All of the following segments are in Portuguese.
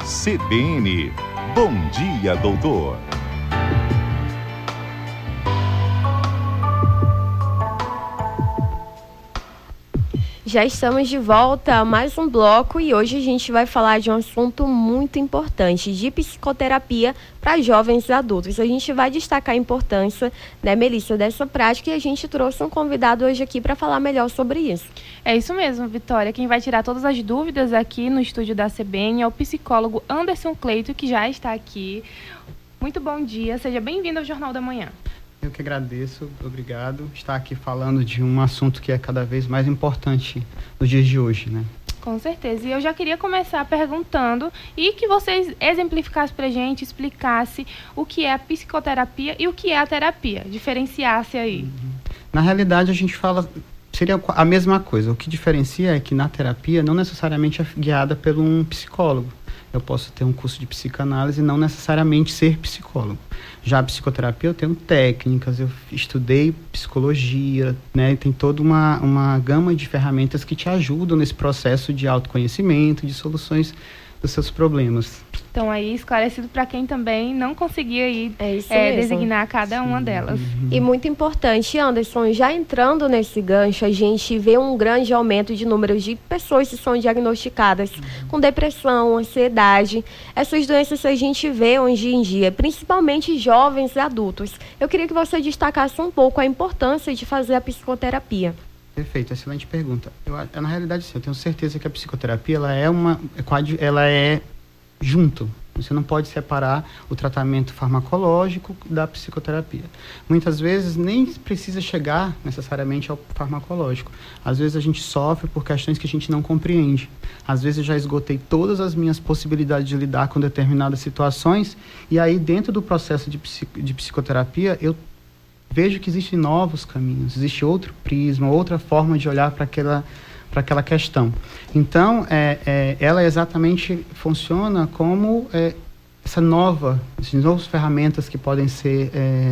CBN. Bom dia, doutor. Já estamos de volta a mais um bloco e hoje a gente vai falar de um assunto muito importante, de psicoterapia para jovens e adultos. A gente vai destacar a importância, né, Melissa, dessa prática, e a gente trouxe um convidado hoje aqui para falar melhor sobre isso. É isso mesmo, Vitória. Quem vai tirar todas as dúvidas aqui no estúdio da CBN é o psicólogo Anderson Cleito, que já está aqui. Muito bom dia, seja bem-vindo ao Jornal da Manhã. Eu que agradeço, obrigado. Estar aqui falando de um assunto que é cada vez mais importante nos dias de hoje, né? Com certeza. E eu já queria começar perguntando e que vocês exemplificassem pra gente, explicasse o que é a psicoterapia e o que é a terapia. Diferenciasse aí. Na realidade, a gente fala... Seria a mesma coisa. O que diferencia é que na terapia não necessariamente é guiada por um psicólogo. Eu posso ter um curso de psicanálise e não necessariamente ser psicólogo. Já a psicoterapia, eu tenho técnicas, eu estudei psicologia, né? Tem toda uma gama de ferramentas que te ajudam nesse processo de autoconhecimento, de soluções dos seus problemas. Então, aí, esclarecido para quem também não conseguia aí, designar cada uma delas. E muito importante, Anderson, já entrando nesse gancho, a gente vê um grande aumento de números de pessoas que são diagnosticadas com depressão, ansiedade. Essas doenças a gente vê hoje em dia, principalmente jovens e adultos. Eu queria que você destacasse um pouco a importância de fazer a psicoterapia. Perfeito, excelente pergunta. Na realidade, sim, eu tenho certeza que a psicoterapia ela é junto. Você não pode separar o tratamento farmacológico da psicoterapia. Muitas vezes nem precisa chegar necessariamente ao farmacológico. Às vezes a gente sofre por questões que a gente não compreende. Às vezes eu já esgotei todas as minhas possibilidades de lidar com determinadas situações e aí dentro do processo de psicoterapia eu vejo que existem novos caminhos, existe outro prisma, outra forma de olhar para aquela questão. Então, ela exatamente funciona como essas novas ferramentas que podem ser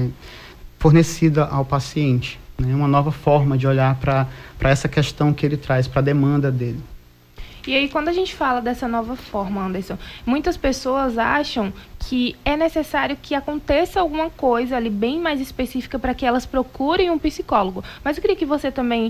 fornecidas ao paciente, né? Uma nova forma de olhar para essa questão que ele traz, para a demanda dele. E aí, quando a gente fala dessa nova forma, Anderson, muitas pessoas acham que é necessário que aconteça alguma coisa ali bem mais específica para que elas procurem um psicólogo. Mas eu queria que você também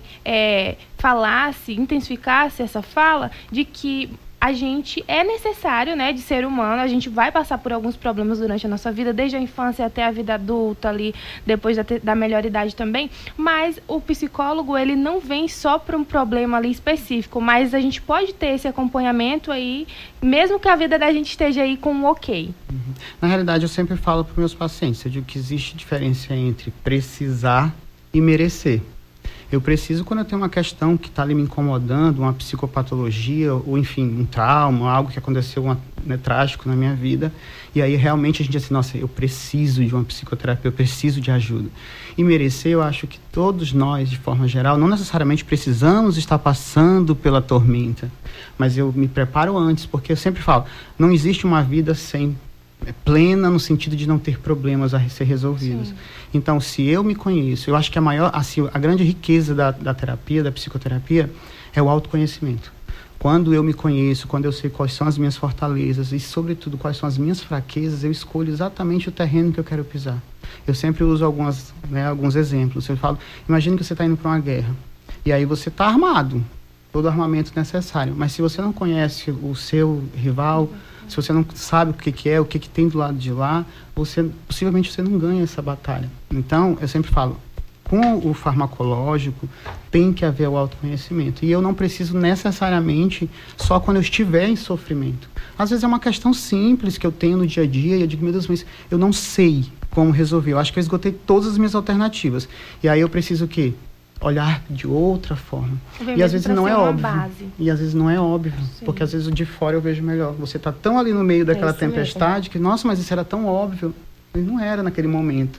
falasse, intensificasse essa fala de que a gente é necessário, né, de ser humano, a gente vai passar por alguns problemas durante a nossa vida, desde a infância até a vida adulta ali, depois da melhor idade também, mas o psicólogo, ele não vem só para um problema ali específico, mas a gente pode ter esse acompanhamento aí, mesmo que a vida da gente esteja aí com um ok. Na realidade, eu sempre falo para os meus pacientes, eu digo que existe diferença entre precisar e merecer. Eu preciso quando eu tenho uma questão que está ali me incomodando, uma psicopatologia, ou enfim, um trauma, algo que aconteceu trágico na minha vida, e aí realmente a gente diz assim, nossa, eu preciso de uma psicoterapia, eu preciso de ajuda. E merecer, eu acho que todos nós, de forma geral, não necessariamente precisamos estar passando pela tormenta, mas eu me preparo antes, porque eu sempre falo, não existe uma vida sem plena no sentido de não ter problemas a ser resolvidos. Sim. Então, se eu me conheço, eu acho que a grande riqueza da terapia, da psicoterapia, é o autoconhecimento. Quando eu me conheço, quando eu sei quais são as minhas fortalezas e, sobretudo, quais são as minhas fraquezas, eu escolho exatamente o terreno que eu quero pisar. Eu sempre uso alguns exemplos. Eu falo, imagine que você está indo para uma guerra, e aí você está armado, todo o armamento necessário, mas se você não conhece o seu rival, se você não sabe o que tem do lado de lá, possivelmente você não ganha essa batalha. Então, eu sempre falo, com o farmacológico, tem que haver o autoconhecimento. E eu não preciso necessariamente só quando eu estiver em sofrimento. Às vezes é uma questão simples que eu tenho no dia a dia e eu digo, meu Deus, mas eu não sei como resolver. Eu acho que eu esgotei todas as minhas alternativas. E aí eu preciso o quê? Olhar de outra forma. E às vezes não é óbvio. Base. E às vezes não é óbvio. Sim. Porque às vezes de fora eu vejo melhor. Você está tão ali no meio daquela tempestade que, nossa, mas isso era tão óbvio. E não era naquele momento.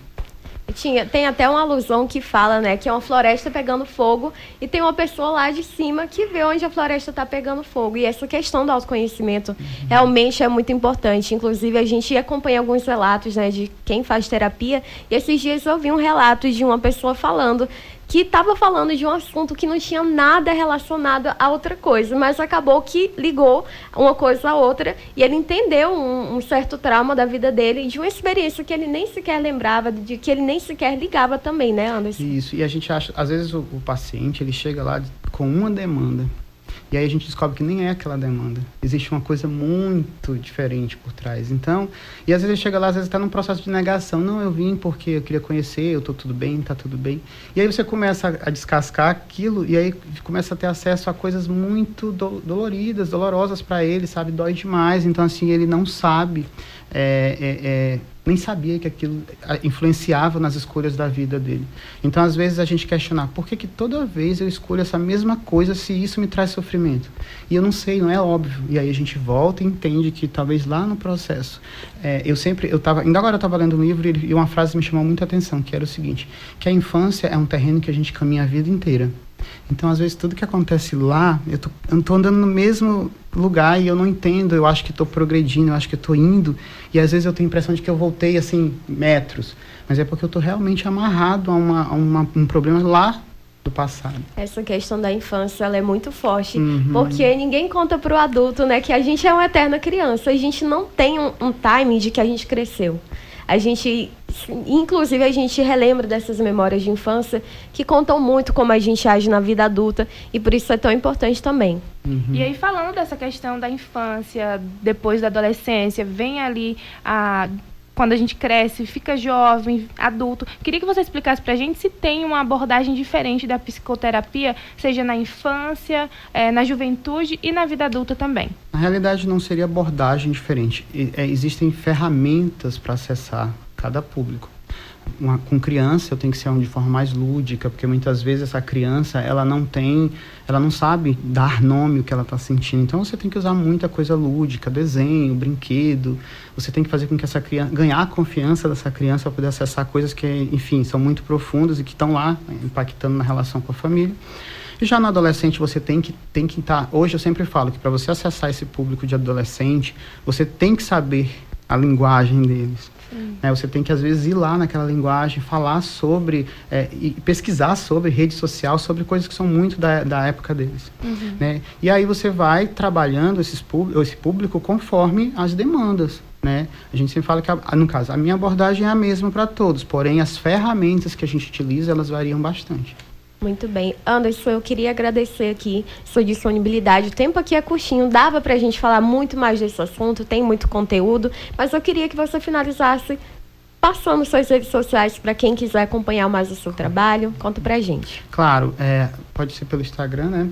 Tem até uma alusão que fala, né, que é uma floresta pegando fogo e tem uma pessoa lá de cima que vê onde a floresta está pegando fogo. E essa questão do autoconhecimento realmente é muito importante. Inclusive, a gente acompanha alguns relatos, né, de quem faz terapia. E esses dias eu ouvi um relato de uma pessoa falando que estava falando de um assunto que não tinha nada relacionado a outra coisa, mas acabou que ligou uma coisa a outra e ele entendeu um certo trauma da vida dele, de uma experiência que ele nem sequer lembrava, de que ele nem sequer ligava também, né, Anderson? Isso, e a gente acha, às vezes o paciente, ele chega lá com uma demanda, e aí a gente descobre que nem é aquela demanda. Existe uma coisa muito diferente por trás. Então, e às vezes ele chega lá, às vezes está num processo de negação. Não, eu vim porque eu queria conhecer, eu estou tudo bem, está tudo bem. E aí você começa a descascar aquilo e aí começa a ter acesso a coisas muito doloridas, dolorosas para ele, sabe? Dói demais. Então, assim, ele não sabe, nem sabia que aquilo influenciava nas escolhas da vida dele. Então, às vezes, a gente questionar, por que toda vez eu escolho essa mesma coisa se isso me traz sofrimento? E eu não sei, não é óbvio. E aí a gente volta e entende que talvez lá no processo... ainda agora eu estava lendo um livro e uma frase me chamou muita atenção, que era o seguinte, que a infância é um terreno que a gente caminha a vida inteira. Então, às vezes, tudo que acontece lá, eu não estou andando no mesmo lugar e eu não entendo, eu acho que estou progredindo, eu acho que estou indo, e às vezes eu tenho a impressão de que eu voltei, assim, metros, mas é porque eu estou realmente amarrado a um problema lá do passado. Essa questão da infância, ela é muito forte, porque ninguém conta para o adulto, né, que a gente é uma eterna criança, a gente não tem um timing de que a gente cresceu. Inclusive, a gente relembra dessas memórias de infância que contam muito como a gente age na vida adulta e por isso é tão importante também. E aí, falando dessa questão da infância, depois da adolescência, vem ali quando a gente cresce, fica jovem, adulto. Queria que você explicasse pra gente se tem uma abordagem diferente da psicoterapia, seja na infância, na juventude e na vida adulta também. Na realidade, não seria abordagem diferente. Existem ferramentas para acessar cada público. Com criança, eu tenho que ser de forma mais lúdica, porque muitas vezes essa criança, ela não sabe dar nome ao que ela está sentindo. Então, você tem que usar muita coisa lúdica, desenho, brinquedo. Você tem que fazer com que essa criança, ganhar a confiança dessa criança para poder acessar coisas que, enfim, são muito profundas e que estão lá, impactando na relação com a família. E já no adolescente, você tem que estar... Hoje, eu sempre falo que para você acessar esse público de adolescente, você tem que saber a linguagem deles. Você tem que, às vezes, ir lá naquela linguagem, falar sobre, e pesquisar sobre rede social, sobre coisas que são muito da época deles. Né? E aí você vai trabalhando esse público conforme as demandas. Né? A gente sempre fala que, no caso, a minha abordagem é a mesma para todos, porém as ferramentas que a gente utiliza, elas variam bastante. Muito bem. Anderson, eu queria agradecer aqui sua disponibilidade. O tempo aqui é curtinho, dava pra gente falar muito mais desse assunto, tem muito conteúdo, mas eu queria que você finalizasse passando suas redes sociais para quem quiser acompanhar mais o seu trabalho. Conta pra gente. Claro, pode ser pelo Instagram, né?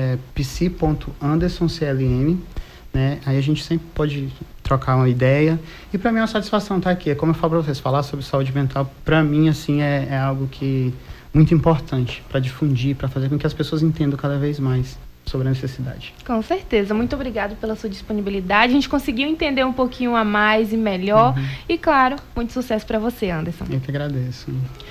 psi.andersonclm, né? Aí a gente sempre pode trocar uma ideia. E para mim é uma satisfação estar aqui. É como eu falo para vocês, falar sobre saúde mental, para mim, assim, é algo que muito importante para difundir, para fazer com que as pessoas entendam cada vez mais sobre a necessidade. Com certeza. Muito obrigado pela sua disponibilidade. A gente conseguiu entender um pouquinho a mais e melhor. E, claro, muito sucesso para você, Anderson. Eu que agradeço.